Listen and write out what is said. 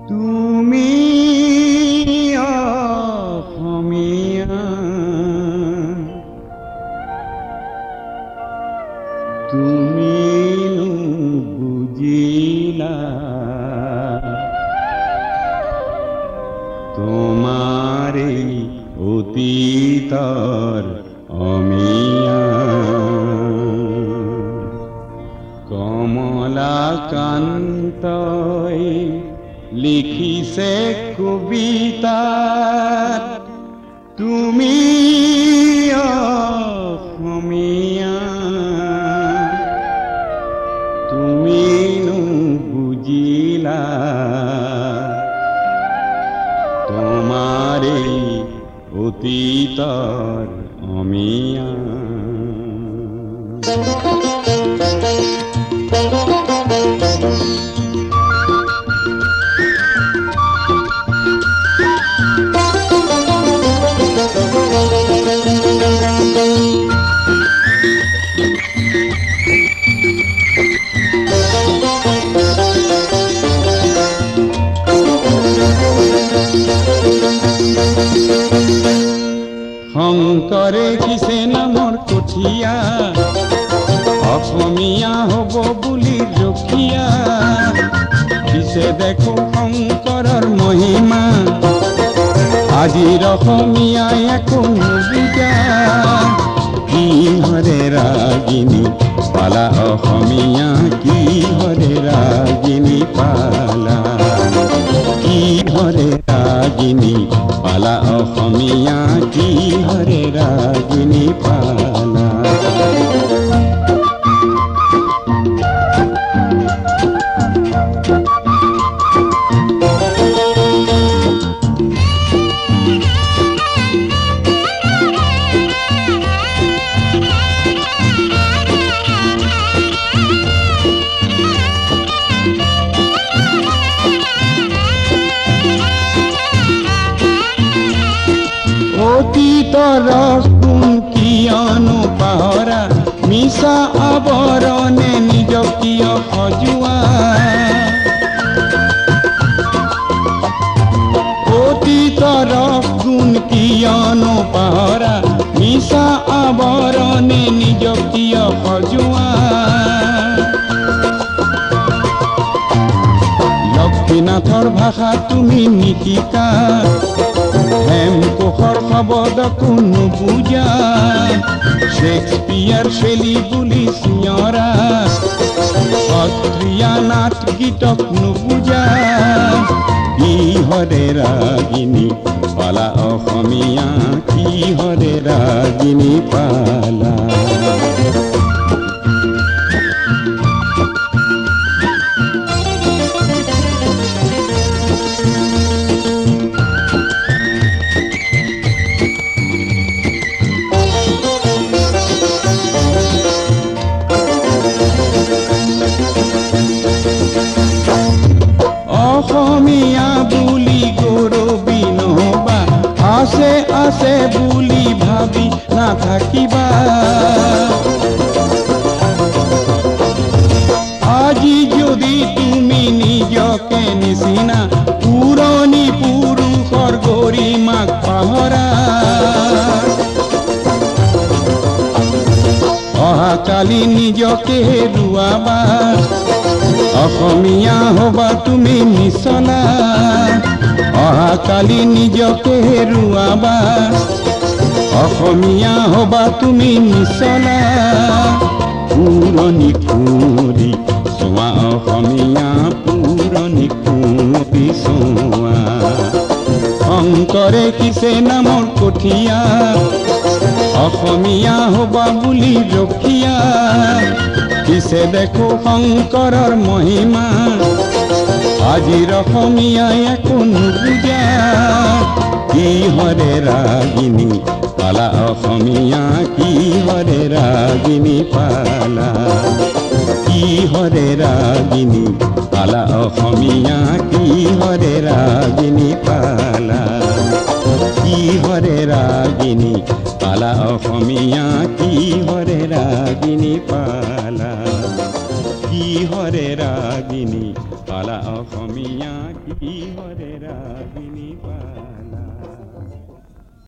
তুমি অসমীয়া, তুমি বুজিলা তোমারে অতীতৰ অমিয়া। কমলাকান্তই লিখিছে কবিতাত তুমি অসমীয়া, তুমি বুজিলা তোমারে অতীতৰ অমিয়া। শংকৰে কিছে নামৰ কঠীয়া, অসমীয়া হ'ব বুলি ৰখীয়া। পিছে দেখো শংকৰৰ মহিমা, আজিৰ অসমীয়াই একো নুবুজা। কিহৰে ৰাগিনী পালা অসমীয়া, কিহৰে ৰাগিনী পালা, কিহৰে ৰাগিনী পালা অসমীয়া, কিহৰে ৰাগিনী পালা। অতীতৰ গুণ কিয়নো পাহৰা, মিছা আৱৰণে নিজক কিয় সজোৱা। অতীতৰ গুণ কিয়নো পাহৰা, মিছা আৱৰণে নিজক কিয় সজোৱা। লক্ষ্মীনাথৰ ভাষা তুমি নিশিকা, হেমকোষৰ শব্দকো নুবুজা। শেক্সপিয়াৰ শৈলী বুলি চিঞৰা, সত্ৰীয়া নাট গীতক নুবুজা। কিহৰে ৰাগিনী পালা অসমীয়া, কিহৰে ৰাগিনী পালা। অসমীয়া বুলি গৌৰৱী নহবা, আছে আছে বুলি ভাবি নাথাকিবা। আজি যদি তুমি নিজকে নিচিনা, পুৰণি পুৰুষৰ গৰিমাক পাহৰা। অহাকালি নিজকে হেৰুৱাবা, অসমীয়া হবা তুমি নিচলা। অহাকালি নিজকে হেৰুৱাবা, অসমীয়া হবা তুমি নিচলা। পুৰণি কুঁৱৰী চোৱা অসমীয়া, পুৰণি কুঁৱৰী চোৱা। শংকৰে কিছে নামৰ কঠীয়া, অসমীয়া হবা বুলি ৰখীয়া। পিছে দেখো শংকৰৰ মহিমা, আজিৰ অসমীয়াই একো নুবুজা। কিহৰে ৰাগিনী পালা অসমীয়া, কিহৰে ৰাগিনী পালা, কিহৰে ৰাগিনী পালা অসমীয়া, কিহৰে ৰাগিনী পালা। কিহৰে ৰাগিনী পালা অসমীয়া, কিহৰে ৰাগিনী পালা, কিহৰে ৰাগিনী পালা অসমীয়া। কিহৰে ৰাগিনী পালা।